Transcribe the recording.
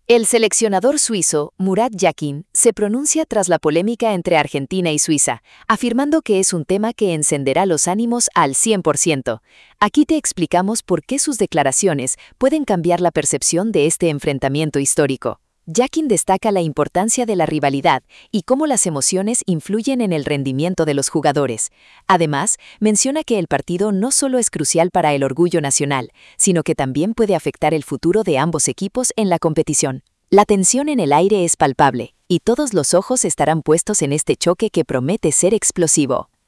El seleccionador suizo Murat Yakin se pronuncia tras la polémica entre Argentina y Suiza, afirmando que es un tema que encenderá los ánimos al 100%. Aquí te explicamos por qué sus declaraciones pueden cambiar la percepción de este enfrentamiento histórico. Yakin destaca la importancia de la rivalidad y cómo las emociones influyen en el rendimiento de los jugadores. Además, menciona que el partido no solo es crucial para el orgullo nacional, sino que también puede afectar el futuro de ambos equipos en la competición. La tensión en el aire es palpable, y todos los ojos estarán puestos en este choque que promete ser explosivo.